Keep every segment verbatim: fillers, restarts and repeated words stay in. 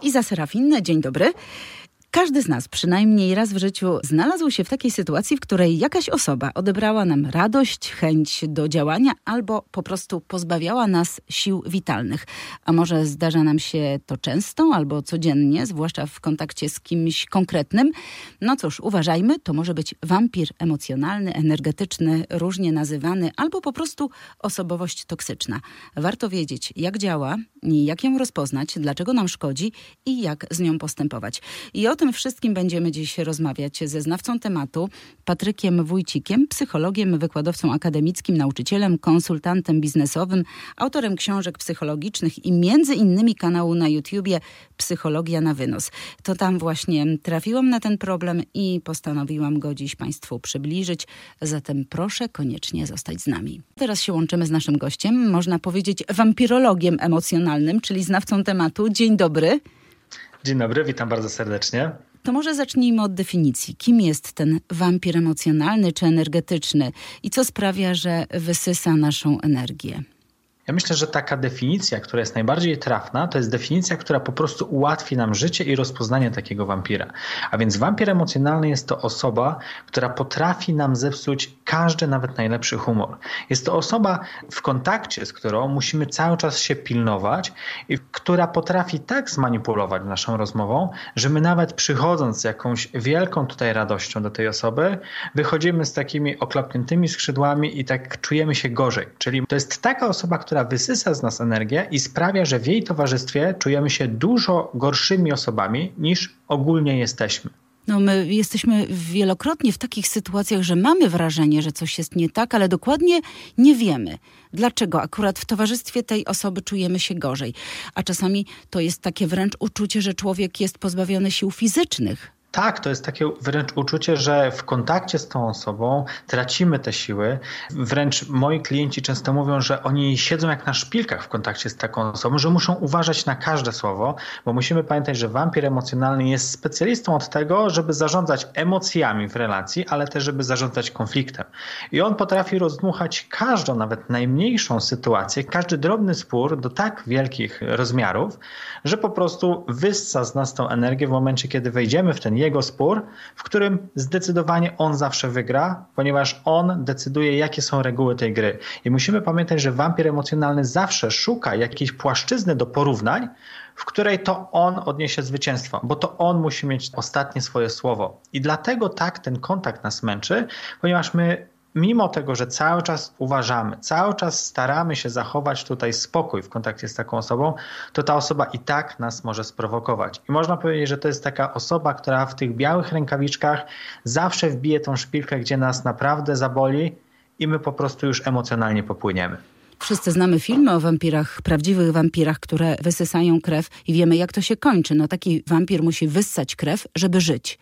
Iza Serafin, dzień dobry. Każdy z nas przynajmniej raz w życiu znalazł się w takiej sytuacji, w której jakaś osoba odebrała nam radość, chęć do działania albo po prostu pozbawiała nas sił witalnych. A może zdarza nam się to często albo codziennie, zwłaszcza w kontakcie z kimś konkretnym? No cóż, uważajmy, to może być wampir emocjonalny, energetyczny, różnie nazywany, albo po prostu osobowość toksyczna. Warto wiedzieć, jak działa, jak ją rozpoznać, dlaczego nam szkodzi i jak z nią postępować. I o tym wszystkim będziemy dziś rozmawiać ze znawcą tematu, Patrykiem Wójcikiem, psychologiem, wykładowcą akademickim, nauczycielem, konsultantem biznesowym, autorem książek psychologicznych i między innymi kanału na YouTubie Psychologia na wynos. To tam właśnie trafiłam na ten problem i postanowiłam go dziś Państwu przybliżyć. Zatem proszę koniecznie zostać z nami. Teraz się łączymy z naszym gościem, można powiedzieć wampirologiem emocjonalnym, czyli znawcą tematu. Dzień dobry. Dzień dobry, witam bardzo serdecznie. To może zacznijmy od definicji. Kim jest ten wampir emocjonalny czy energetyczny i co sprawia, że wysysa naszą energię? Ja myślę, że taka definicja, która jest najbardziej trafna, to jest definicja, która po prostu ułatwi nam życie i rozpoznanie takiego wampira. A więc wampir emocjonalny jest to osoba, która potrafi nam zepsuć każdy, nawet najlepszy humor. Jest to osoba, w kontakcie z którą musimy cały czas się pilnować i która potrafi tak zmanipulować naszą rozmową, że my nawet przychodząc z jakąś wielką tutaj radością do tej osoby, wychodzimy z takimi oklapniętymi skrzydłami i tak czujemy się gorzej. Czyli to jest taka osoba, która wysysa z nas energię i sprawia, że w jej towarzystwie czujemy się dużo gorszymi osobami niż ogólnie jesteśmy. No my jesteśmy wielokrotnie w takich sytuacjach, że mamy wrażenie, że coś jest nie tak, ale dokładnie nie wiemy, dlaczego akurat w towarzystwie tej osoby czujemy się gorzej. A czasami to jest takie wręcz uczucie, że człowiek jest pozbawiony sił fizycznych. Tak, to jest takie wręcz uczucie, że w kontakcie z tą osobą tracimy te siły. Wręcz moi klienci często mówią, że oni siedzą jak na szpilkach w kontakcie z taką osobą, że muszą uważać na każde słowo, bo musimy pamiętać, że wampir emocjonalny jest specjalistą od tego, żeby zarządzać emocjami w relacji, ale też żeby zarządzać konfliktem. I on potrafi rozdmuchać każdą, nawet najmniejszą sytuację, każdy drobny spór do tak wielkich rozmiarów, że po prostu wyssa z nas tą energię w momencie, kiedy wejdziemy w ten jego spór, w którym zdecydowanie on zawsze wygra, ponieważ on decyduje, jakie są reguły tej gry. I musimy pamiętać, że wampir emocjonalny zawsze szuka jakiejś płaszczyzny do porównań, w której to on odniesie zwycięstwo, bo to on musi mieć ostatnie swoje słowo. I dlatego tak ten kontakt nas męczy, ponieważ my mimo tego, że cały czas uważamy, cały czas staramy się zachować tutaj spokój w kontakcie z taką osobą, to ta osoba i tak nas może sprowokować. I można powiedzieć, że to jest taka osoba, która w tych białych rękawiczkach zawsze wbije tą szpilkę, gdzie nas naprawdę zaboli i my po prostu już emocjonalnie popłyniemy. Wszyscy znamy filmy o wampirach, prawdziwych wampirach, które wysysają krew i wiemy, jak to się kończy. No taki wampir musi wyssać krew, żeby żyć.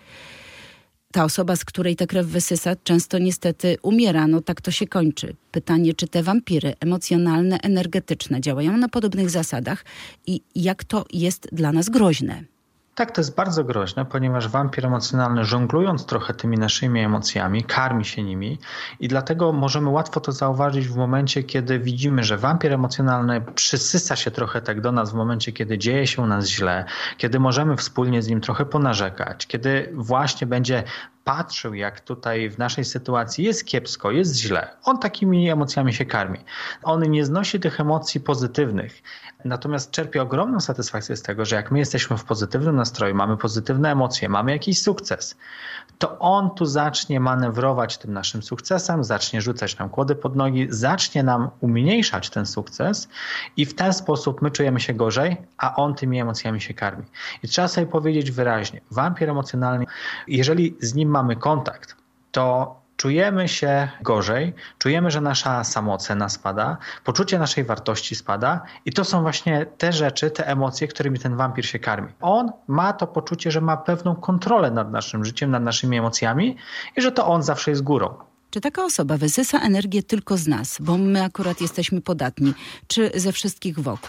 Ta osoba, z której ta krew wysysa, często niestety umiera. No tak to się kończy. Pytanie, czy te wampiry emocjonalne, energetyczne działają na podobnych zasadach i jak to jest dla nas groźne? Tak, to jest bardzo groźne, ponieważ wampir emocjonalny, żonglując trochę tymi naszymi emocjami, karmi się nimi i dlatego możemy łatwo to zauważyć w momencie, kiedy widzimy, że wampir emocjonalny przysysa się trochę tak do nas w momencie, kiedy dzieje się u nas źle, kiedy możemy wspólnie z nim trochę ponarzekać, kiedy właśnie będzie patrzył, jak tutaj w naszej sytuacji jest kiepsko, jest źle. On takimi emocjami się karmi. On nie znosi tych emocji pozytywnych. Natomiast czerpie ogromną satysfakcję z tego, że jak my jesteśmy w pozytywnym nastroju, mamy pozytywne emocje, mamy jakiś sukces, to on tu zacznie manewrować tym naszym sukcesem, zacznie rzucać nam kłody pod nogi, zacznie nam umniejszać ten sukces i w ten sposób my czujemy się gorzej, a on tymi emocjami się karmi. I trzeba sobie powiedzieć wyraźnie, wampir emocjonalny, jeżeli z nim mamy kontakt, to czujemy się gorzej, czujemy, że nasza samoocena spada, poczucie naszej wartości spada i to są właśnie te rzeczy, te emocje, którymi ten wampir się karmi. On ma to poczucie, że ma pewną kontrolę nad naszym życiem, nad naszymi emocjami i że to on zawsze jest górą. Czy taka osoba wysysa energię tylko z nas, bo my akurat jesteśmy podatni, czy ze wszystkich wokół?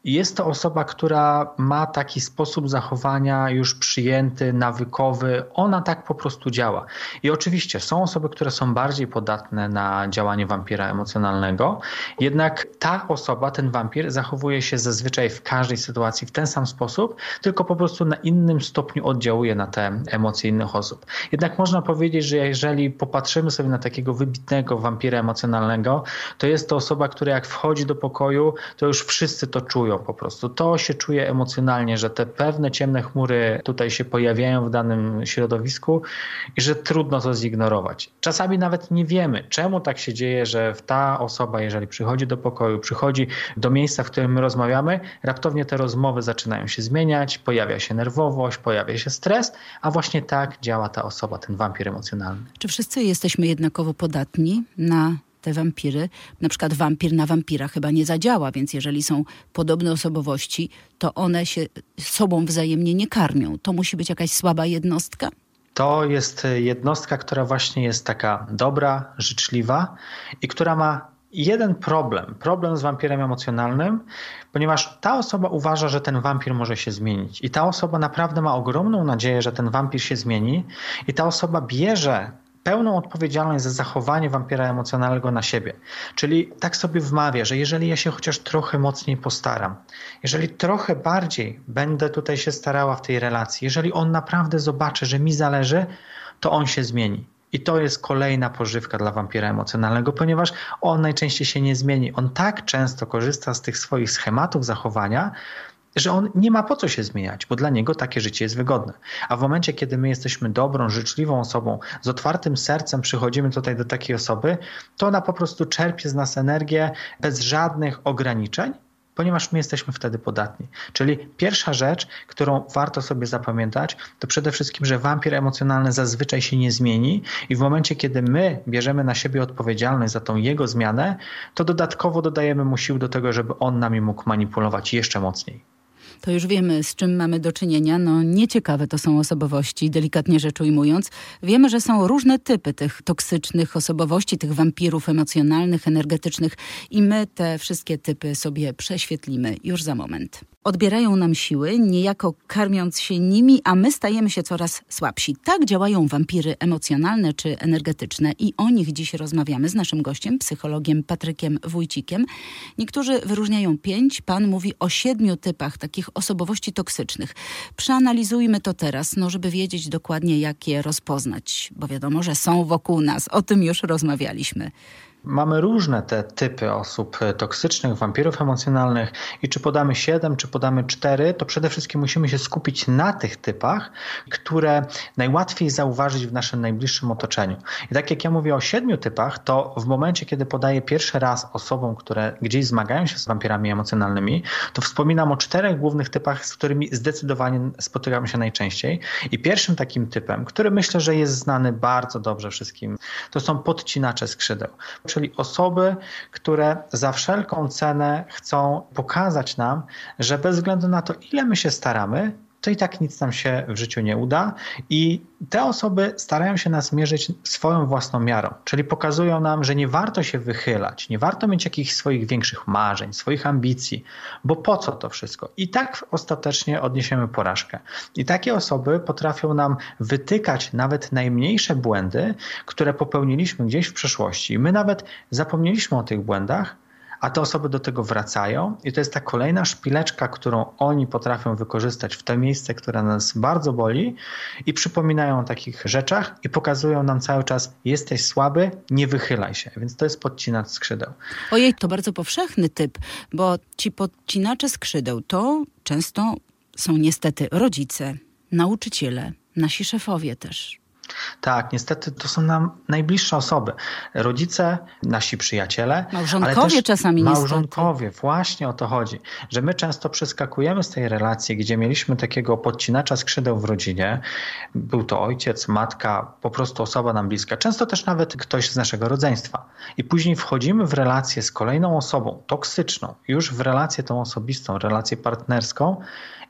I jest to osoba, która ma taki sposób zachowania już przyjęty, nawykowy. Ona tak po prostu działa. I oczywiście są osoby, które są bardziej podatne na działanie wampira emocjonalnego. Jednak ta osoba, ten wampir zachowuje się zazwyczaj w każdej sytuacji w ten sam sposób, tylko po prostu na innym stopniu oddziałuje na te emocje innych osób. Jednak można powiedzieć, że jeżeli popatrzymy sobie na takiego wybitnego wampira emocjonalnego, to jest to osoba, która jak wchodzi do pokoju, to już wszyscy to czują po prostu. To się czuje emocjonalnie, że te pewne ciemne chmury tutaj się pojawiają w danym środowisku i że trudno to zignorować. Czasami nawet nie wiemy, czemu tak się dzieje, że ta osoba, jeżeli przychodzi do pokoju, przychodzi do miejsca, w którym my rozmawiamy, raptownie te rozmowy zaczynają się zmieniać, pojawia się nerwowość, pojawia się stres, a właśnie tak działa ta osoba, ten wampir emocjonalny. Czy wszyscy jesteśmy jednakowo podatni na te wampiry? Na przykład wampir na wampira chyba nie zadziała, więc jeżeli są podobne osobowości, to one się sobą wzajemnie nie karmią. To musi być jakaś słaba jednostka? To jest jednostka, która właśnie jest taka dobra, życzliwa i która ma jeden problem. Problem z wampirem emocjonalnym, ponieważ ta osoba uważa, że ten wampir może się zmienić. I ta osoba naprawdę ma ogromną nadzieję, że ten wampir się zmieni i ta osoba bierze pełną odpowiedzialność za zachowanie wampira emocjonalnego na siebie. Czyli tak sobie wmawia, że jeżeli ja się chociaż trochę mocniej postaram, jeżeli trochę bardziej będę tutaj się starała w tej relacji, jeżeli on naprawdę zobaczy, że mi zależy, to on się zmieni. I to jest kolejna pożywka dla wampira emocjonalnego, ponieważ on najczęściej się nie zmieni. On tak często korzysta z tych swoich schematów zachowania, że on nie ma po co się zmieniać, bo dla niego takie życie jest wygodne. A w momencie, kiedy my jesteśmy dobrą, życzliwą osobą, z otwartym sercem przychodzimy tutaj do takiej osoby, to ona po prostu czerpie z nas energię bez żadnych ograniczeń, ponieważ my jesteśmy wtedy podatni. Czyli pierwsza rzecz, którą warto sobie zapamiętać, to przede wszystkim, że wampir emocjonalny zazwyczaj się nie zmieni i w momencie, kiedy my bierzemy na siebie odpowiedzialność za tą jego zmianę, to dodatkowo dodajemy mu sił do tego, żeby on nami mógł manipulować jeszcze mocniej. To już wiemy, z czym mamy do czynienia. No nieciekawe to są osobowości, delikatnie rzecz ujmując. Wiemy, że są różne typy tych toksycznych osobowości, tych wampirów emocjonalnych, energetycznych i my te wszystkie typy sobie prześwietlimy już za moment. Odbierają nam siły, niejako karmiąc się nimi, a my stajemy się coraz słabsi. Tak działają wampiry emocjonalne czy energetyczne i o nich dziś rozmawiamy z naszym gościem, psychologiem Patrykiem Wójcikiem. Niektórzy wyróżniają pięć, pan mówi o siedmiu typach takich osobowości toksycznych. Przeanalizujmy to teraz, no żeby wiedzieć dokładnie, jak je rozpoznać, bo wiadomo, że są wokół nas. O tym już rozmawialiśmy. Mamy różne te typy osób toksycznych, wampirów emocjonalnych i czy podamy siedem, czy podamy cztery, to przede wszystkim musimy się skupić na tych typach, które najłatwiej zauważyć w naszym najbliższym otoczeniu. I tak jak ja mówię o siedmiu typach, to w momencie, kiedy podaję pierwszy raz osobom, które gdzieś zmagają się z wampirami emocjonalnymi, to wspominam o czterech głównych typach, z którymi zdecydowanie spotykam się najczęściej. I pierwszym takim typem, który myślę, że jest znany bardzo dobrze wszystkim, to są podcinacze skrzydeł. Czyli osoby, które za wszelką cenę chcą pokazać nam, że bez względu na to, ile my się staramy, to i tak nic nam się w życiu nie uda i te osoby starają się nas mierzyć swoją własną miarą, czyli pokazują nam, że nie warto się wychylać, nie warto mieć jakichś swoich większych marzeń, swoich ambicji, bo po co to wszystko? I tak ostatecznie odniesiemy porażkę. I takie osoby potrafią nam wytykać nawet najmniejsze błędy, które popełniliśmy gdzieś w przeszłości. My nawet zapomnieliśmy o tych błędach, a te osoby do tego wracają i to jest ta kolejna szpileczka, którą oni potrafią wykorzystać w to miejsce, które nas bardzo boli i przypominają o takich rzeczach i pokazują nam cały czas: jesteś słaby, nie wychylaj się. Więc to jest podcinacz skrzydeł. Ojej, to bardzo powszechny typ, bo ci podcinacze skrzydeł to często są niestety rodzice, nauczyciele, nasi szefowie też. Tak, niestety to są nam najbliższe osoby. Rodzice, nasi przyjaciele. Małżonkowie ale też czasami Małżonkowie, niestety. Właśnie o to chodzi. Że my często przeskakujemy z tej relacji, gdzie mieliśmy takiego podcinacza skrzydeł w rodzinie. Był to ojciec, matka, po prostu osoba nam bliska. Często też nawet ktoś z naszego rodzeństwa. I później wchodzimy w relację z kolejną osobą toksyczną. Już w relację tą osobistą, relację partnerską.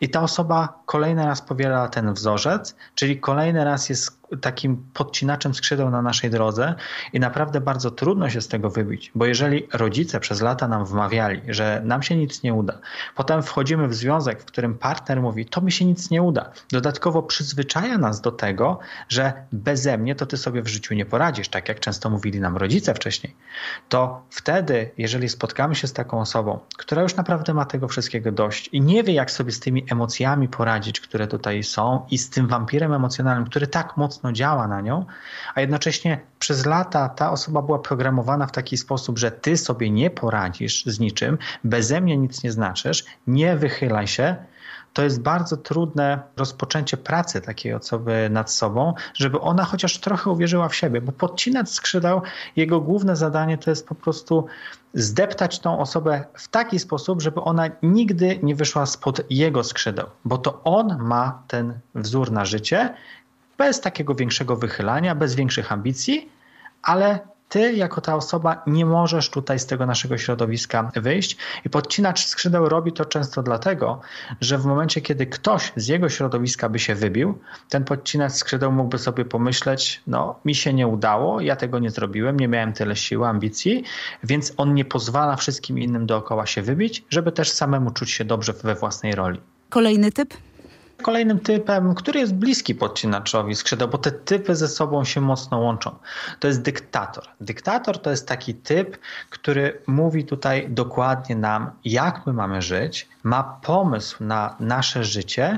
i ta osoba kolejny raz powiela ten wzorzec, czyli kolejny raz jest takim podcinaczem skrzydeł na naszej drodze i naprawdę bardzo trudno się z tego wybić, bo jeżeli rodzice przez lata nam wmawiali, że nam się nic nie uda, potem wchodzimy w związek, w którym partner mówi, to mi się nic nie uda, dodatkowo przyzwyczaja nas do tego, że beze mnie to ty sobie w życiu nie poradzisz, tak jak często mówili nam rodzice wcześniej, to wtedy, jeżeli spotkamy się z taką osobą, która już naprawdę ma tego wszystkiego dość i nie wie, jak sobie z tymi emocjami poradzić, które tutaj są i z tym wampirem emocjonalnym, który tak mocno działa na nią, a jednocześnie przez lata ta osoba była programowana w taki sposób, że ty sobie nie poradzisz z niczym, beze mnie nic nie znaczysz, nie wychylaj się, to jest bardzo trudne rozpoczęcie pracy takiej osoby nad sobą, żeby ona chociaż trochę uwierzyła w siebie, bo podcinać skrzydeł, jego główne zadanie to jest po prostu zdeptać tą osobę w taki sposób, żeby ona nigdy nie wyszła spod jego skrzydeł, bo to on ma ten wzór na życie, bez takiego większego wychylania, bez większych ambicji, ale ty jako ta osoba nie możesz tutaj z tego naszego środowiska wyjść i podcinacz skrzydeł robi to często dlatego, że w momencie, kiedy ktoś z jego środowiska by się wybił, ten podcinacz skrzydeł mógłby sobie pomyśleć, no mi się nie udało, ja tego nie zrobiłem, nie miałem tyle siły, ambicji, więc on nie pozwala wszystkim innym dookoła się wybić, żeby też samemu czuć się dobrze we własnej roli. Kolejny typ? Kolejnym typem, który jest bliski podcinaczowi skrzydeł, bo te typy ze sobą się mocno łączą, to jest dyktator. Dyktator to jest taki typ, który mówi tutaj dokładnie nam, jak my mamy żyć, ma pomysł na nasze życie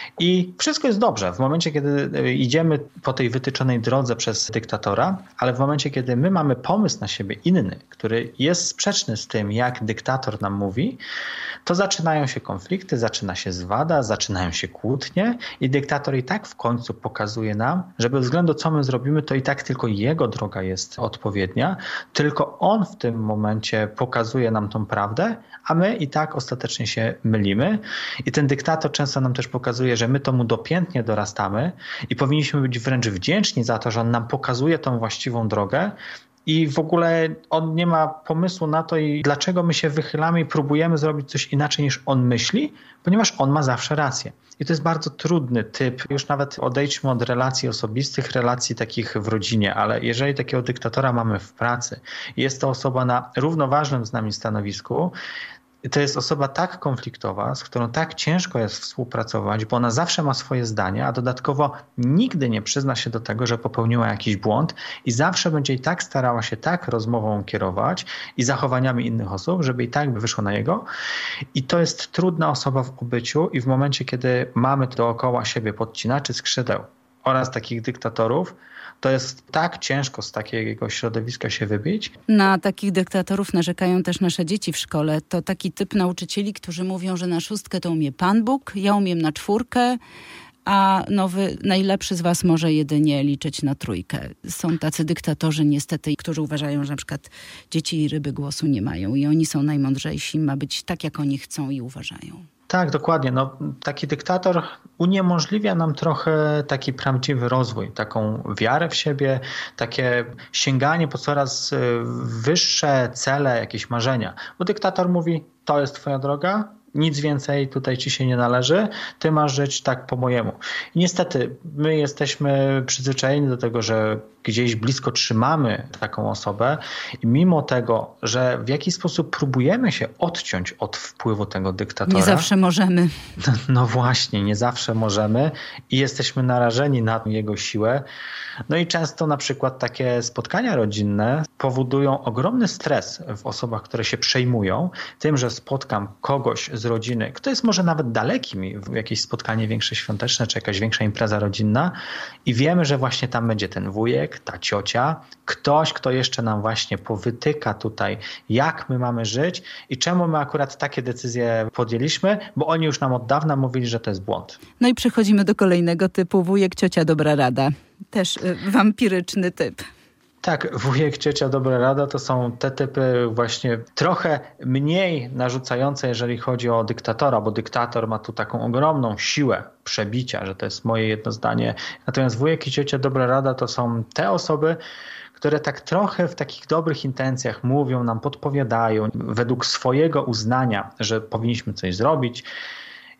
i wszystko jest dobrze w momencie, kiedy idziemy po tej wytyczonej drodze przez dyktatora, ale w momencie, kiedy my mamy pomysł na siebie inny, który jest sprzeczny z tym, jak dyktator nam mówi, to zaczynają się konflikty, zaczyna się zwada, zaczynają się kłótnie i dyktator i tak w końcu pokazuje nam, że bez względu co my zrobimy, to i tak tylko jego droga jest odpowiednia, tylko on w tym momencie pokazuje nam tą prawdę, a my i tak ostatecznie się mylimy. I ten dyktator często nam też pokazuje, że my to mu dopiętnie dorastamy i powinniśmy być wręcz wdzięczni za to, że on nam pokazuje tą właściwą drogę, i w ogóle on nie ma pomysłu na to i dlaczego my się wychylamy i próbujemy zrobić coś inaczej niż on myśli, ponieważ on ma zawsze rację. I to jest bardzo trudny typ. Już nawet odejdźmy od relacji osobistych, relacji takich w rodzinie, ale jeżeli takiego dyktatora mamy w pracy i jest to osoba na równoważnym z nami stanowisku, to jest osoba tak konfliktowa, z którą tak ciężko jest współpracować, bo ona zawsze ma swoje zdanie, a dodatkowo nigdy nie przyzna się do tego, że popełniła jakiś błąd i zawsze będzie i tak starała się tak rozmową kierować i zachowaniami innych osób, żeby i tak by wyszło na jego. I to jest trudna osoba w obyciu i w momencie, kiedy mamy dookoła siebie podcinaczy skrzydeł oraz takich dyktatorów, to jest tak ciężko z takiego środowiska się wybić. Na takich dyktatorów narzekają też nasze dzieci w szkole. To taki typ nauczycieli, którzy mówią, że na szóstkę to umie Pan Bóg, ja umiem na czwórkę, a nowy, najlepszy z was może jedynie liczyć na trójkę. Są tacy dyktatorzy niestety, którzy uważają, że na przykład dzieci i ryby głosu nie mają i oni są najmądrzejsi, ma być tak, jak oni chcą i uważają. Tak, dokładnie. No, taki dyktator uniemożliwia nam trochę taki prawdziwy rozwój, taką wiarę w siebie, takie sięganie po coraz wyższe cele, jakieś marzenia. Bo dyktator mówi, to jest twoja droga, nic więcej tutaj ci się nie należy, ty masz żyć tak po mojemu. I niestety my jesteśmy przyzwyczajeni do tego, że gdzieś blisko trzymamy taką osobę i mimo tego, że w jakiś sposób próbujemy się odciąć od wpływu tego dyktatora. Nie zawsze możemy. No, no właśnie, nie zawsze możemy i jesteśmy narażeni na jego siłę. No i często na przykład takie spotkania rodzinne powodują ogromny stres w osobach, które się przejmują tym, że spotkam kogoś z rodziny, kto jest może nawet daleki mi, w jakieś spotkanie większe świąteczne, czy jakaś większa impreza rodzinna i wiemy, że właśnie tam będzie ten wujek, ta ciocia, ktoś, kto jeszcze nam właśnie powytyka tutaj, jak my mamy żyć i czemu my akurat takie decyzje podjęliśmy, bo oni już nam od dawna mówili, że to jest błąd. No i przechodzimy do kolejnego typu, wujek, ciocia, dobra rada. Też y, wampiryczny typ. Tak, wujek, ciocia, dobra rada to są te typy właśnie trochę mniej narzucające, jeżeli chodzi o dyktatora, bo dyktator ma tu taką ogromną siłę przebicia, że to jest moje jedno zdanie. Natomiast wujek i ciocia, dobra rada to są te osoby, które tak trochę w takich dobrych intencjach mówią nam, podpowiadają według swojego uznania, że powinniśmy coś zrobić.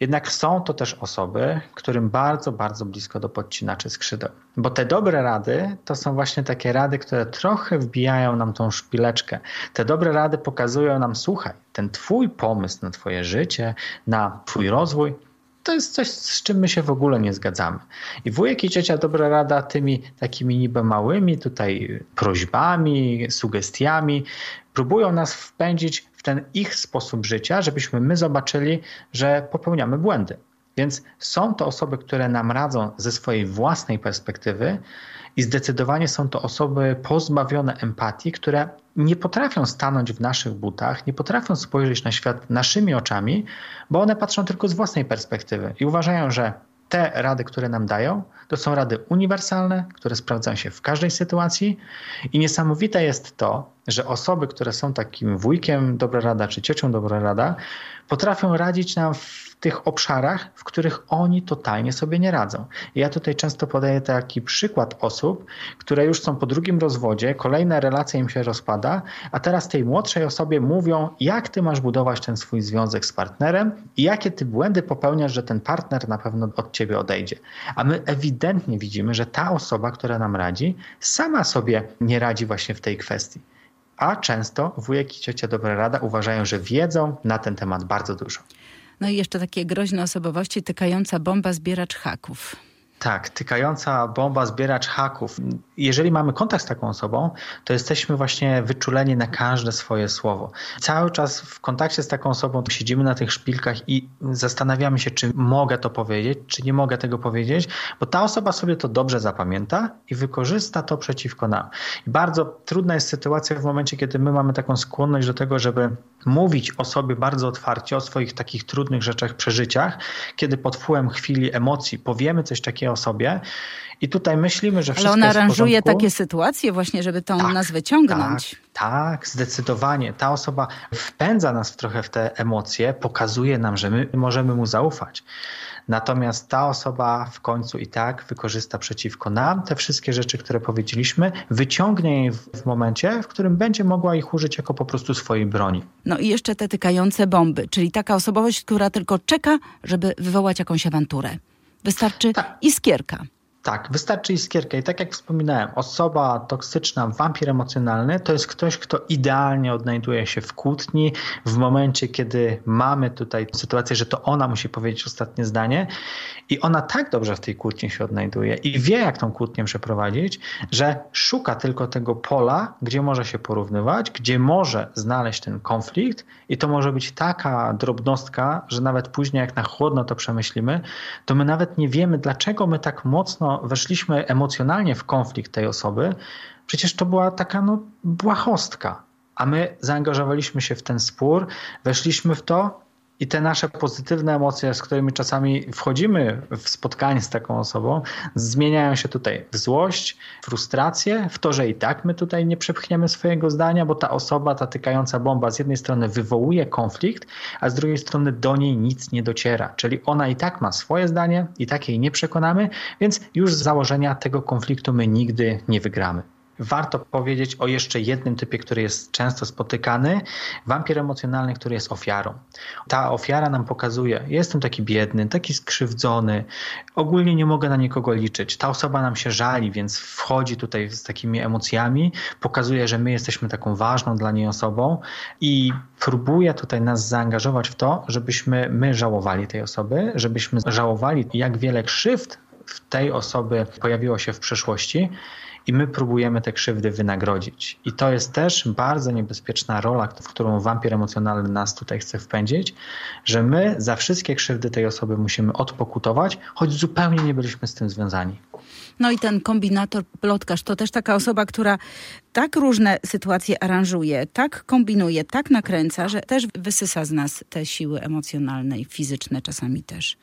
Jednak są to też osoby, którym bardzo, bardzo blisko do podcinaczy skrzydeł. Bo te dobre rady to są właśnie takie rady, które trochę wbijają nam tą szpileczkę. Te dobre rady pokazują nam, słuchaj, ten twój pomysł na twoje życie, na twój rozwój, to jest coś, z czym my się w ogóle nie zgadzamy. I wujek i ciocia dobra rada tymi takimi niby małymi tutaj prośbami, sugestiami próbują nas wpędzić w ten ich sposób życia, żebyśmy my zobaczyli, że popełniamy błędy. Więc są to osoby, które nam radzą ze swojej własnej perspektywy i zdecydowanie są to osoby pozbawione empatii, które nie potrafią stanąć w naszych butach, nie potrafią spojrzeć na świat naszymi oczami, bo one patrzą tylko z własnej perspektywy i uważają, że te rady, które nam dają, to są rady uniwersalne, które sprawdzają się w każdej sytuacji i niesamowite jest to, że osoby, które są takim wujkiem dobra rada czy ciocią dobra rada, potrafią radzić nam w tych obszarach, w których oni totalnie sobie nie radzą. I ja tutaj często podaję taki przykład osób, które już są po drugim rozwodzie, kolejna relacja im się rozpada, a teraz tej młodszej osobie mówią, jak ty masz budować ten swój związek z partnerem i jakie ty błędy popełniasz, że ten partner na pewno od ciebie odejdzie. A my ewidentnie widzimy, że ta osoba, która nam radzi, sama sobie nie radzi właśnie w tej kwestii. A często wujek i ciocia dobra rada uważają, że wiedzą na ten temat bardzo dużo. No i jeszcze takie groźne osobowości, tykająca bomba, zbieracz haków. Tak, tykająca bomba, zbieracz haków. Jeżeli mamy kontakt z taką osobą, to jesteśmy właśnie wyczuleni na każde swoje słowo. Cały czas w kontakcie z taką osobą siedzimy na tych szpilkach i zastanawiamy się, czy mogę to powiedzieć, czy nie mogę tego powiedzieć, bo ta osoba sobie to dobrze zapamięta i wykorzysta to przeciwko nam. I bardzo trudna jest sytuacja w momencie, kiedy my mamy taką skłonność do tego, żeby mówić o sobie bardzo otwarcie, o swoich takich trudnych rzeczach, przeżyciach, kiedy pod wpływem chwili emocji powiemy coś takiego o sobie i tutaj myślimy, że wszystko jest w porządku. Ale ona aranżuje takie sytuacje właśnie, żeby tą tak, nas wyciągnąć. Tak, tak, zdecydowanie. Ta osoba wpędza nas trochę w te emocje, pokazuje nam, że my możemy mu zaufać. Natomiast ta osoba w końcu i tak wykorzysta przeciwko nam te wszystkie rzeczy, które powiedzieliśmy, wyciągnie je w momencie, w którym będzie mogła ich użyć jako po prostu swojej broni. No i jeszcze te tykające bomby, czyli taka osobowość, która tylko czeka, żeby wywołać jakąś awanturę. Wystarczy tak. iskierka. Tak, wystarczy iskierka. I tak jak wspominałem, osoba toksyczna, wampir emocjonalny to jest ktoś, kto idealnie odnajduje się w kłótni w momencie, kiedy mamy tutaj sytuację, że to ona musi powiedzieć ostatnie zdanie i ona tak dobrze w tej kłótni się odnajduje i wie, jak tą kłótnię przeprowadzić, że szuka tylko tego pola, gdzie może się porównywać, gdzie może znaleźć ten konflikt i to może być taka drobnostka, że nawet później jak na chłodno to przemyślimy, to my nawet nie wiemy, dlaczego my tak mocno weszliśmy emocjonalnie w konflikt tej osoby. Przecież to była taka no, błahostka, a my zaangażowaliśmy się w ten spór, weszliśmy w to i te nasze pozytywne emocje, z którymi czasami wchodzimy w spotkanie z taką osobą, zmieniają się tutaj w złość, frustrację, w to, że i tak my tutaj nie przepchniemy swojego zdania, bo ta osoba, ta tykająca bomba z jednej strony wywołuje konflikt, a z drugiej strony do niej nic nie dociera. Czyli ona i tak ma swoje zdanie, i tak jej nie przekonamy, więc już z założenia tego konfliktu my nigdy nie wygramy. Warto powiedzieć o jeszcze jednym typie, który jest często spotykany. Wampir emocjonalny, który jest ofiarą. Ta ofiara nam pokazuje, jestem taki biedny, taki skrzywdzony, ogólnie nie mogę na nikogo liczyć. Ta osoba nam się żali, więc wchodzi tutaj z takimi emocjami, pokazuje, że my jesteśmy taką ważną dla niej osobą i próbuje tutaj nas zaangażować w to, żebyśmy my żałowali tej osoby, żebyśmy żałowali, jak wiele krzywd w tej osoby pojawiło się w przeszłości, i my próbujemy te krzywdy wynagrodzić. I to jest też bardzo niebezpieczna rola, w którą wampir emocjonalny nas tutaj chce wpędzić, że my za wszystkie krzywdy tej osoby musimy odpokutować, choć zupełnie nie byliśmy z tym związani. No i ten kombinator, plotkarz, to też taka osoba, która tak różne sytuacje aranżuje, tak kombinuje, tak nakręca, że też wysysa z nas te siły emocjonalne i fizyczne czasami też.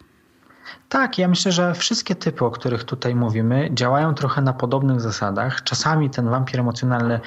Tak, ja myślę, że wszystkie typy, o których tutaj mówimy, działają trochę na podobnych zasadach. Czasami ten wampir emocjonalny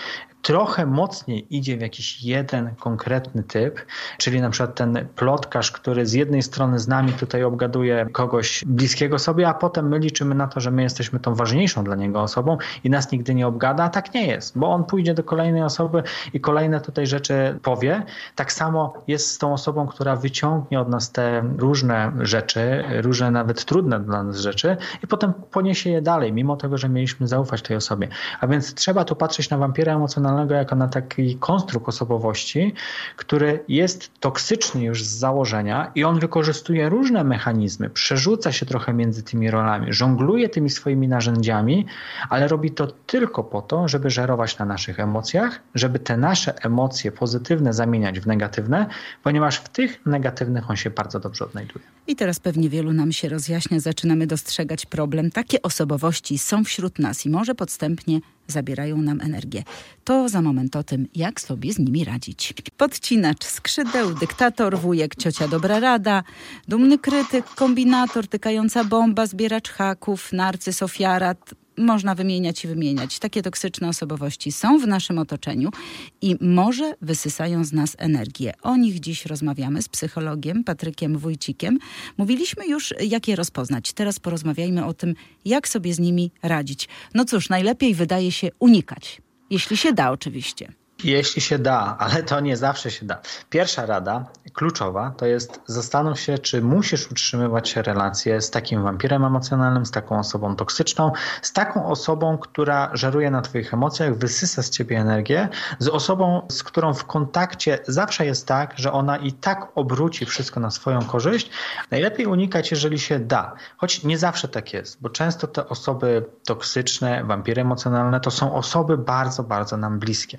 trochę mocniej idzie w jakiś jeden konkretny typ, czyli na przykład ten plotkarz, który z jednej strony z nami tutaj obgaduje kogoś bliskiego sobie, a potem my liczymy na to, że my jesteśmy tą ważniejszą dla niego osobą i nas nigdy nie obgada, a tak nie jest, bo on pójdzie do kolejnej osoby i kolejne tutaj rzeczy powie. Tak samo jest z tą osobą, która wyciągnie od nas te różne rzeczy, różne nawet trudne dla nas rzeczy i potem poniesie je dalej, mimo tego, że mieliśmy zaufać tej osobie. A więc trzeba tu patrzeć na wampira emocjonalnego jako na taki konstrukt osobowości, który jest toksyczny już z założenia i on wykorzystuje różne mechanizmy, przerzuca się trochę między tymi rolami, żongluje tymi swoimi narzędziami, ale robi to tylko po to, żeby żerować na naszych emocjach, żeby te nasze emocje pozytywne zamieniać w negatywne, ponieważ w tych negatywnych on się bardzo dobrze odnajduje. I teraz pewnie wielu nam się rozjaśnia, zaczynamy dostrzegać problem. Takie osobowości są wśród nas i może podstępnie zabierają nam energię. To za moment o tym, jak sobie z nimi radzić. Podcinacz skrzydeł, dyktator, wujek, ciocia dobra rada, dumny krytyk, kombinator, tykająca bomba, zbieracz haków, narcyz, ofiara. Można wymieniać i wymieniać. Takie toksyczne osobowości są w naszym otoczeniu i może wysysają z nas energię. O nich dziś rozmawiamy z psychologiem Patrykiem Wójcikiem. Mówiliśmy już, jak je rozpoznać. Teraz porozmawiajmy o tym, jak sobie z nimi radzić. No cóż, najlepiej wydaje się unikać. Jeśli się da oczywiście. Jeśli się da, ale to nie zawsze się da. Pierwsza rada, kluczowa, to jest zastanów się, czy musisz utrzymywać relacje z takim wampirem emocjonalnym, z taką osobą toksyczną, z taką osobą, która żeruje na twoich emocjach, wysysa z ciebie energię, z osobą, z którą w kontakcie zawsze jest tak, że ona i tak obróci wszystko na swoją korzyść. Najlepiej unikać, jeżeli się da. Choć nie zawsze tak jest, bo często te osoby toksyczne, wampiry emocjonalne, to są osoby bardzo, bardzo nam bliskie.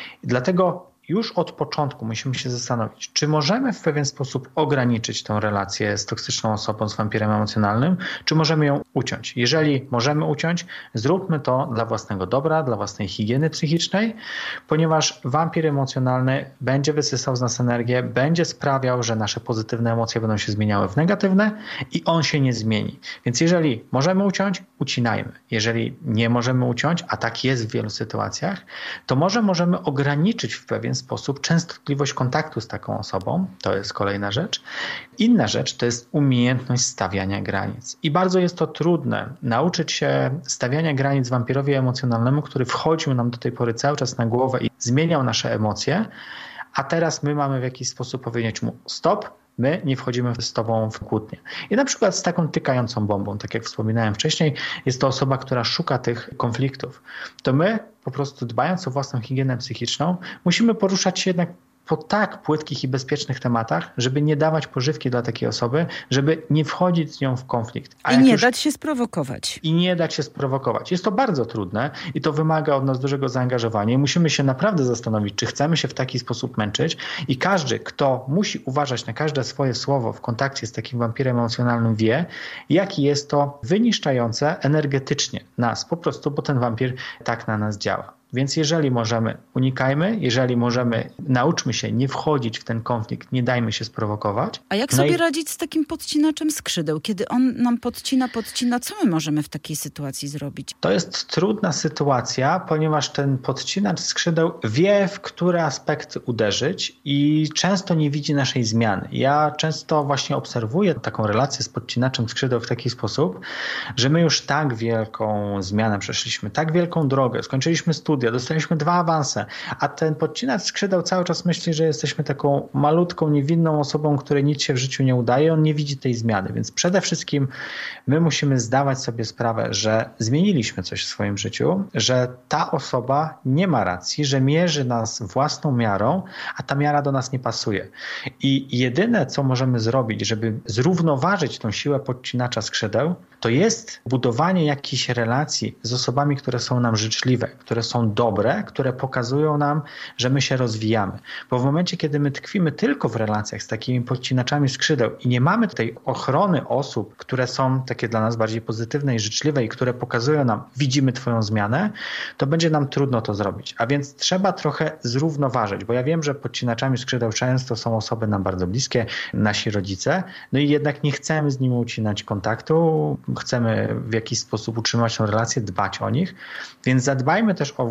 Dlatego już od początku musimy się zastanowić, czy możemy w pewien sposób ograniczyć tę relację z toksyczną osobą, z wampirem emocjonalnym, czy możemy ją uciąć. Jeżeli możemy uciąć, zróbmy to dla własnego dobra, dla własnej higieny psychicznej, ponieważ wampir emocjonalny będzie wysysał z nas energię, będzie sprawiał, że nasze pozytywne emocje będą się zmieniały w negatywne i on się nie zmieni. Więc jeżeli możemy uciąć, ucinajmy. Jeżeli nie możemy uciąć, a tak jest w wielu sytuacjach, to może możemy ograniczyć w pewien sposób częstotliwość kontaktu z taką osobą. To jest kolejna rzecz. Inna rzecz to jest umiejętność stawiania granic. I bardzo jest to trudne nauczyć się stawiania granic wampirowi emocjonalnemu, który wchodził nam do tej pory cały czas na głowę i zmieniał nasze emocje, a teraz my mamy w jakiś sposób powiedzieć mu stop, my nie wchodzimy z tobą w kłótnię. I na przykład z taką tykającą bombą, tak jak wspominałem wcześniej, jest to osoba, która szuka tych konfliktów. To my po prostu dbając o własną higienę psychiczną, musimy poruszać się jednak po tak płytkich i bezpiecznych tematach, żeby nie dawać pożywki dla takiej osoby, żeby nie wchodzić z nią w konflikt. A I nie już... dać się sprowokować. I nie dać się sprowokować. Jest to bardzo trudne i to wymaga od nas dużego zaangażowania. I musimy się naprawdę zastanowić, czy chcemy się w taki sposób męczyć. I każdy, kto musi uważać na każde swoje słowo w kontakcie z takim wampirem emocjonalnym, wie, jaki jest to wyniszczające energetycznie nas po prostu, bo ten wampir tak na nas działa. Więc jeżeli możemy, unikajmy, jeżeli możemy, nauczmy się nie wchodzić w ten konflikt, nie dajmy się sprowokować. A jak no sobie i... radzić z takim podcinaczem skrzydeł? Kiedy on nam podcina, podcina, co my możemy w takiej sytuacji zrobić? To jest trudna sytuacja, ponieważ ten podcinacz skrzydeł wie, w które aspekty uderzyć i często nie widzi naszej zmiany. Ja często właśnie obserwuję taką relację z podcinaczem skrzydeł w taki sposób, że my już tak wielką zmianę przeszliśmy, tak wielką drogę, skończyliśmy studia, dostaliśmy dwa awanse, a ten podcinacz skrzydeł cały czas myśli, że jesteśmy taką malutką, niewinną osobą, której nic się w życiu nie udaje, on nie widzi tej zmiany, więc przede wszystkim my musimy zdawać sobie sprawę, że zmieniliśmy coś w swoim życiu, że ta osoba nie ma racji, że mierzy nas własną miarą, a ta miara do nas nie pasuje. I jedyne, co możemy zrobić, żeby zrównoważyć tą siłę podcinacza skrzydeł, to jest budowanie jakichś relacji z osobami, które są nam życzliwe, które są dobre, które pokazują nam, że my się rozwijamy. Bo w momencie, kiedy my tkwimy tylko w relacjach z takimi podcinaczami skrzydeł i nie mamy tej ochrony osób, które są takie dla nas bardziej pozytywne i życzliwe i które pokazują nam, widzimy twoją zmianę, to będzie nam trudno to zrobić. A więc trzeba trochę zrównoważyć, bo ja wiem, że podcinaczami skrzydeł często są osoby nam bardzo bliskie, nasi rodzice, no i jednak nie chcemy z nimi ucinać kontaktu, chcemy w jakiś sposób utrzymać tę relację, dbać o nich, więc zadbajmy też o własną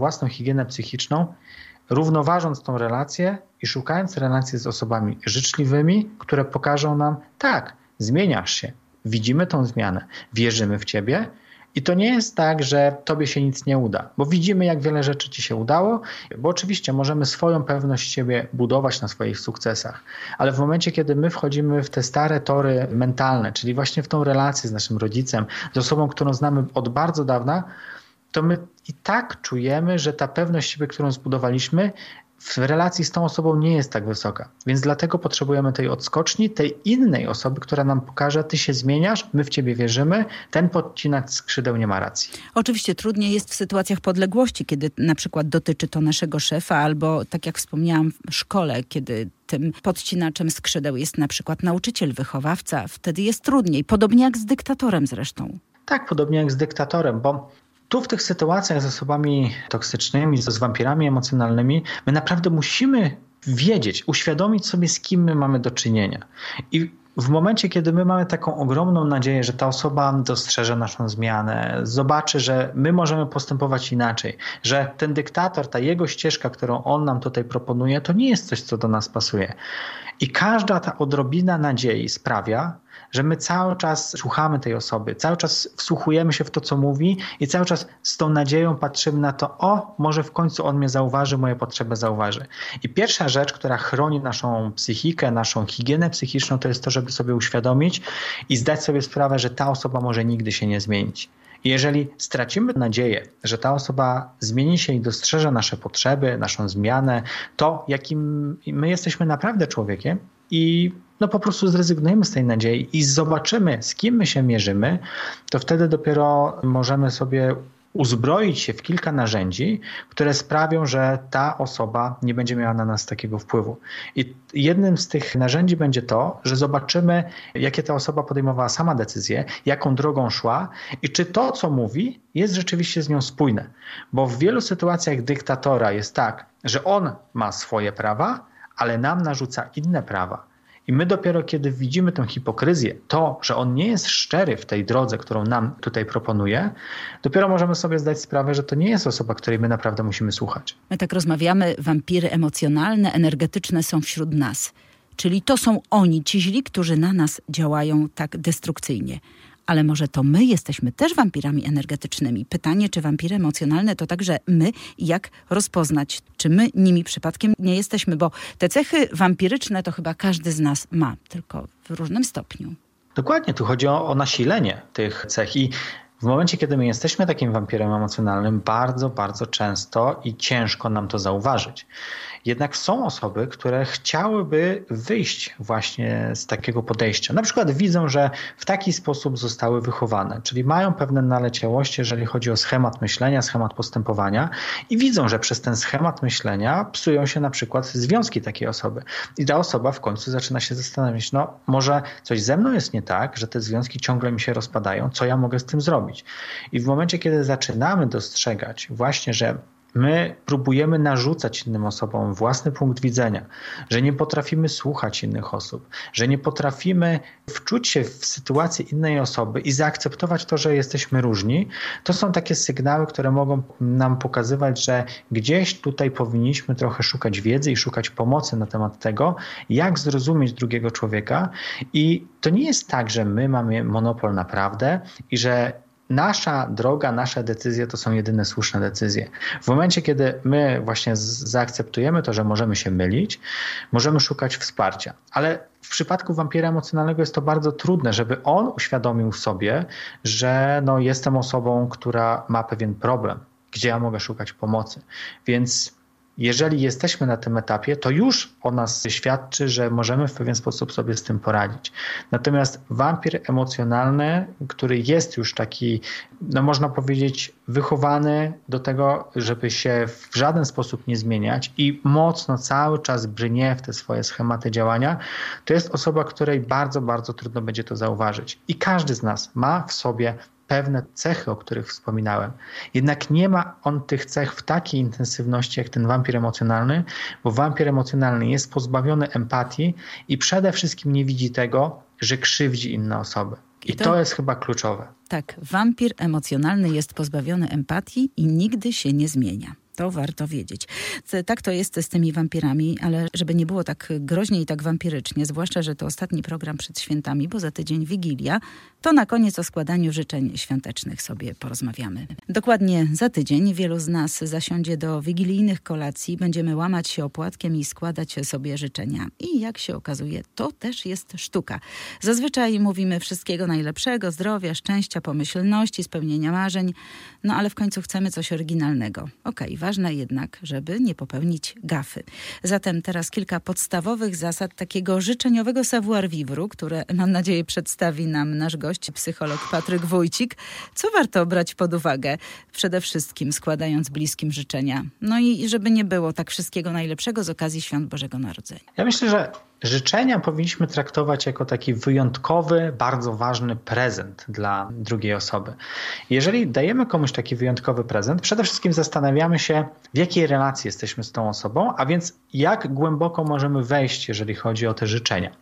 własną higienę psychiczną, równoważąc tą relację i szukając relacji z osobami życzliwymi, które pokażą nam, tak, zmieniasz się, widzimy tą zmianę, wierzymy w ciebie. I to nie jest tak, że tobie się nic nie uda, bo widzimy, jak wiele rzeczy ci się udało, bo oczywiście możemy swoją pewność siebie budować na swoich sukcesach, ale w momencie, kiedy my wchodzimy w te stare tory mentalne, czyli właśnie w tą relację z naszym rodzicem, z osobą, którą znamy od bardzo dawna, to my i tak czujemy, że ta pewność siebie, którą zbudowaliśmy, w relacji z tą osobą nie jest tak wysoka. Więc dlatego potrzebujemy tej odskoczni, tej innej osoby, która nam pokaże, ty się zmieniasz, my w ciebie wierzymy, ten podcinacz skrzydeł nie ma racji. Oczywiście trudniej jest w sytuacjach podległości, kiedy na przykład dotyczy to naszego szefa albo, tak jak wspomniałam, w szkole, kiedy tym podcinaczem skrzydeł jest na przykład nauczyciel, wychowawca. Wtedy jest trudniej. Podobnie jak z dyktatorem zresztą. Tak, podobnie jak z dyktatorem, bo tu w tych sytuacjach z osobami toksycznymi, z wampirami emocjonalnymi, my naprawdę musimy wiedzieć, uświadomić sobie, z kim my mamy do czynienia. I w momencie, kiedy my mamy taką ogromną nadzieję, że ta osoba dostrzeże naszą zmianę, zobaczy, że my możemy postępować inaczej, że ten dyktator, ta jego ścieżka, którą on nam tutaj proponuje, to nie jest coś, co do nas pasuje. I każda ta odrobina nadziei sprawia, że my cały czas słuchamy tej osoby, cały czas wsłuchujemy się w to, co mówi i cały czas z tą nadzieją patrzymy na to, o, może w końcu on mnie zauważy, moje potrzeby zauważy. I pierwsza rzecz, która chroni naszą psychikę, naszą higienę psychiczną, to jest to, żeby sobie uświadomić i zdać sobie sprawę, że ta osoba może nigdy się nie zmienić. I jeżeli stracimy nadzieję, że ta osoba zmieni się i dostrzeże nasze potrzeby, naszą zmianę, to jakim my jesteśmy naprawdę człowiekiem i no po prostu zrezygnujemy z tej nadziei i zobaczymy, z kim my się mierzymy, to wtedy dopiero możemy sobie uzbroić się w kilka narzędzi, które sprawią, że ta osoba nie będzie miała na nas takiego wpływu. I jednym z tych narzędzi będzie to, że zobaczymy, jakie ta osoba podejmowała sama decyzje, jaką drogą szła i czy to, co mówi, jest rzeczywiście z nią spójne. Bo w wielu sytuacjach dyktatora jest tak, że on ma swoje prawa, ale nam narzuca inne prawa. I my dopiero kiedy widzimy tę hipokryzję, to, że on nie jest szczery w tej drodze, którą nam tutaj proponuje, dopiero możemy sobie zdać sprawę, że to nie jest osoba, której my naprawdę musimy słuchać. My tak rozmawiamy, wampiry emocjonalne, energetyczne są wśród nas. Czyli to są oni, ci źli, którzy na nas działają tak destrukcyjnie. Ale może to my jesteśmy też wampirami energetycznymi. Pytanie, czy wampiry emocjonalne to także my i jak rozpoznać, czy my nimi przypadkiem nie jesteśmy, bo te cechy wampiryczne to chyba każdy z nas ma, tylko w różnym stopniu. Dokładnie, tu chodzi o, o nasilenie tych cech i w momencie, kiedy my jesteśmy takim wampirem emocjonalnym, bardzo, bardzo często i ciężko nam to zauważyć. Jednak są osoby, które chciałyby wyjść właśnie z takiego podejścia. Na przykład widzą, że w taki sposób zostały wychowane, czyli mają pewne naleciałości, jeżeli chodzi o schemat myślenia, schemat postępowania i widzą, że przez ten schemat myślenia psują się na przykład związki takiej osoby. I ta osoba w końcu zaczyna się zastanawiać, no może coś ze mną jest nie tak, że te związki ciągle mi się rozpadają, co ja mogę z tym zrobić? I w momencie, kiedy zaczynamy dostrzegać właśnie, że my próbujemy narzucać innym osobom własny punkt widzenia, że nie potrafimy słuchać innych osób, że nie potrafimy wczuć się w sytuację innej osoby i zaakceptować to, że jesteśmy różni, to są takie sygnały, które mogą nam pokazywać, że gdzieś tutaj powinniśmy trochę szukać wiedzy i szukać pomocy na temat tego, jak zrozumieć drugiego człowieka. I to nie jest tak, że my mamy monopol na prawdę i że nasza droga, nasze decyzje to są jedyne słuszne decyzje. W momencie, kiedy my właśnie zaakceptujemy to, że możemy się mylić, możemy szukać wsparcia. Ale w przypadku wampira emocjonalnego jest to bardzo trudne, żeby on uświadomił sobie, że no, jestem osobą, która ma pewien problem, gdzie ja mogę szukać pomocy. Więc jeżeli jesteśmy na tym etapie, to już o nas świadczy, że możemy w pewien sposób sobie z tym poradzić. Natomiast wampir emocjonalny, który jest już taki, no można powiedzieć, wychowany do tego, żeby się w żaden sposób nie zmieniać i mocno cały czas brnie w te swoje schematy działania, to jest osoba, której bardzo, bardzo trudno będzie to zauważyć. I każdy z nas ma w sobie pewne cechy, o których wspominałem. Jednak nie ma on tych cech w takiej intensywności jak ten wampir emocjonalny, bo wampir emocjonalny jest pozbawiony empatii i przede wszystkim nie widzi tego, że krzywdzi inne osoby. I, I to, to jest chyba kluczowe. Tak, wampir emocjonalny jest pozbawiony empatii i nigdy się nie zmienia. To warto wiedzieć. Tak to jest z tymi wampirami, ale żeby nie było tak groźnie i tak wampirycznie, zwłaszcza, że to ostatni program przed świętami, bo za tydzień Wigilia, to na koniec o składaniu życzeń świątecznych sobie porozmawiamy. Dokładnie za tydzień wielu z nas zasiądzie do wigilijnych kolacji, będziemy łamać się opłatkiem i składać sobie życzenia. I jak się okazuje, to też jest sztuka. Zazwyczaj mówimy wszystkiego najlepszego, zdrowia, szczęścia, pomyślności, spełnienia marzeń, no ale w końcu chcemy coś oryginalnego. Okej, ważne jednak, żeby nie popełnić gafy. Zatem teraz kilka podstawowych zasad takiego życzeniowego savoir-vivre, które mam nadzieję przedstawi nam nasz gość, psycholog Patryk Wójcik. Co warto brać pod uwagę? Przede wszystkim składając bliskim życzenia. No i żeby nie było tak wszystkiego najlepszego z okazji Świąt Bożego Narodzenia. Ja myślę, że życzenia powinniśmy traktować jako taki wyjątkowy, bardzo ważny prezent dla drugiej osoby. Jeżeli dajemy komuś taki wyjątkowy prezent, przede wszystkim zastanawiamy się, w jakiej relacji jesteśmy z tą osobą, a więc jak głęboko możemy wejść, jeżeli chodzi o te życzenia.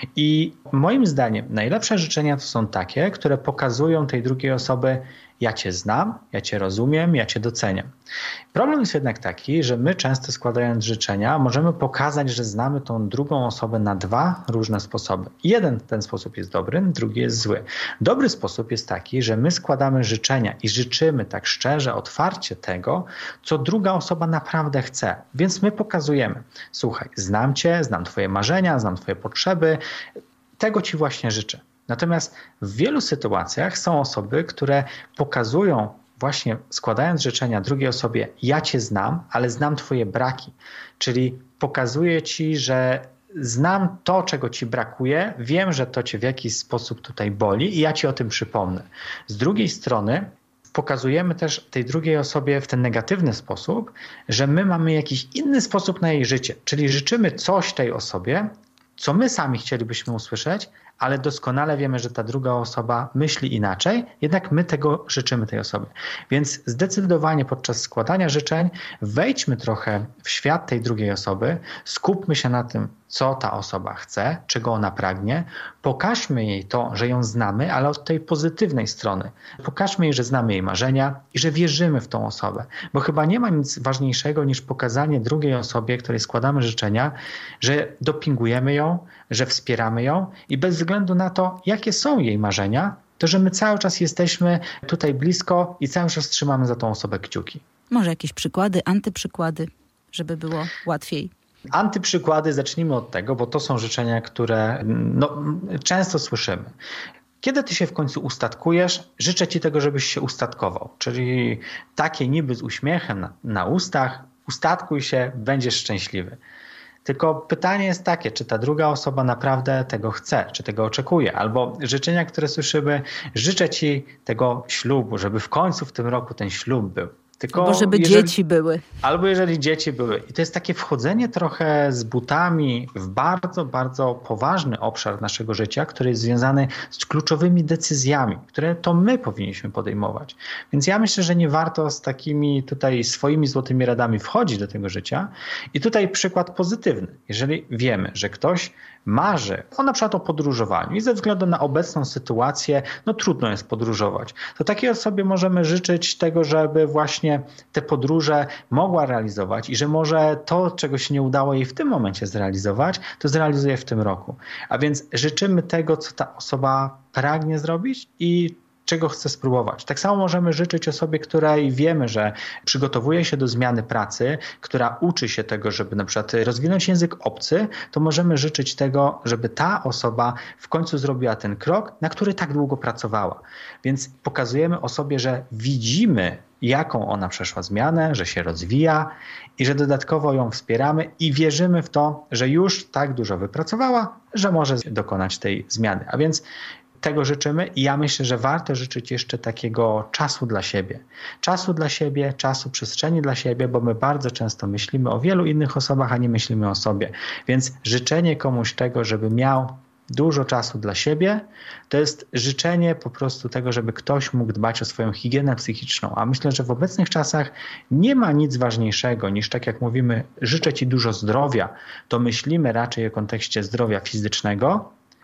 I moim zdaniem najlepsze życzenia to są takie, które pokazują tej drugiej osoby: ja cię znam, ja cię rozumiem, ja cię doceniam. Problem jest jednak taki, że my często składając życzenia możemy pokazać, że znamy tą drugą osobę na dwa różne sposoby. Jeden ten sposób jest dobry, drugi jest zły. Dobry sposób jest taki, że my składamy życzenia i życzymy tak szczerze, otwarcie tego, co druga osoba naprawdę chce. Więc my pokazujemy: słuchaj, znam cię, znam twoje marzenia, znam twoje potrzeby, tego ci właśnie życzę. Natomiast w wielu sytuacjach są osoby, które pokazują, właśnie składając życzenia drugiej osobie: ja cię znam, ale znam twoje braki. Czyli pokazuję ci, że znam to, czego ci brakuje, wiem, że to cię w jakiś sposób tutaj boli i ja ci o tym przypomnę. Z drugiej strony pokazujemy też tej drugiej osobie w ten negatywny sposób, że my mamy jakiś inny sposób na jej życie. Czyli życzymy coś tej osobie, co my sami chcielibyśmy usłyszeć, ale doskonale wiemy, że ta druga osoba myśli inaczej, jednak my tego życzymy tej osobie. Więc zdecydowanie podczas składania życzeń wejdźmy trochę w świat tej drugiej osoby, skupmy się na tym, co ta osoba chce, czego ona pragnie, pokażmy jej to, że ją znamy, ale od tej pozytywnej strony. Pokażmy jej, że znamy jej marzenia i że wierzymy w tą osobę, bo chyba nie ma nic ważniejszego niż pokazanie drugiej osobie, której składamy życzenia, że dopingujemy ją, że wspieramy ją i bez względu na to, jakie są jej marzenia, to że my cały czas jesteśmy tutaj blisko i cały czas trzymamy za tą osobę kciuki. Może jakieś przykłady, antyprzykłady, żeby było łatwiej? Antyprzykłady, zacznijmy od tego, bo to są życzenia, które no, często słyszymy. Kiedy ty się w końcu ustatkujesz, życzę ci tego, żebyś się ustatkował. Czyli takie niby z uśmiechem na, na ustach, ustatkuj się, będziesz szczęśliwy. Tylko pytanie jest takie, czy ta druga osoba naprawdę tego chce, czy tego oczekuje. Albo życzenia, które słyszymy: życzę ci tego ślubu, żeby w końcu w tym roku ten ślub był. Tylko albo żeby jeżeli, dzieci były. Albo jeżeli dzieci były. I to jest takie wchodzenie trochę z butami w bardzo, bardzo poważny obszar naszego życia, który jest związany z kluczowymi decyzjami, które to my powinniśmy podejmować. Więc ja myślę, że nie warto z takimi tutaj swoimi złotymi radami wchodzić do tego życia. I tutaj przykład pozytywny. Jeżeli wiemy, że ktoś marzy o na przykład o podróżowaniu i ze względu na obecną sytuację, no trudno jest podróżować, to takiej osobie możemy życzyć tego, żeby właśnie te podróże mogła realizować i że może to, czego się nie udało jej w tym momencie zrealizować, to zrealizuje w tym roku. A więc życzymy tego, co ta osoba pragnie zrobić i czego chce spróbować. Tak samo możemy życzyć osobie, której wiemy, że przygotowuje się do zmiany pracy, która uczy się tego, żeby na przykład rozwinąć język obcy, to możemy życzyć tego, żeby ta osoba w końcu zrobiła ten krok, na który tak długo pracowała. Więc pokazujemy osobie, że widzimy, jaką ona przeszła zmianę, że się rozwija i że dodatkowo ją wspieramy i wierzymy w to, że już tak dużo wypracowała, że może dokonać tej zmiany. A więc tego życzymy i ja myślę, że warto życzyć jeszcze takiego czasu dla siebie. Czasu dla siebie, czasu, przestrzeni dla siebie, bo my bardzo często myślimy o wielu innych osobach, a nie myślimy o sobie. Więc życzenie komuś tego, żeby miał dużo czasu dla siebie, to jest życzenie po prostu tego, żeby ktoś mógł dbać o swoją higienę psychiczną. A myślę, że w obecnych czasach nie ma nic ważniejszego niż, tak jak mówimy, życzę ci dużo zdrowia, to myślimy raczej o kontekście zdrowia fizycznego,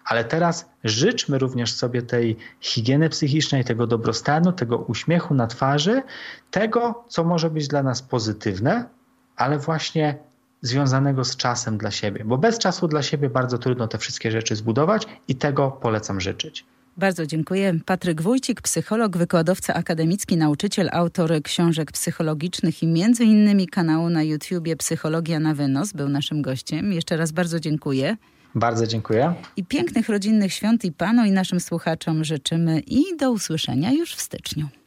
Ale teraz życzmy również sobie tej higieny psychicznej, tego dobrostanu, tego uśmiechu na twarzy, tego, co może być dla nas pozytywne, ale właśnie związanego z czasem dla siebie. Bo bez czasu dla siebie bardzo trudno te wszystkie rzeczy zbudować i tego polecam życzyć. Bardzo dziękuję. Patryk Wójcik, psycholog, wykładowca akademicki, nauczyciel, autor książek psychologicznych i między innymi kanału na YouTubie Psychologia na wynos, był naszym gościem. Jeszcze raz bardzo dziękuję. Bardzo dziękuję. I pięknych rodzinnych świąt i panu i naszym słuchaczom życzymy i do usłyszenia już w styczniu.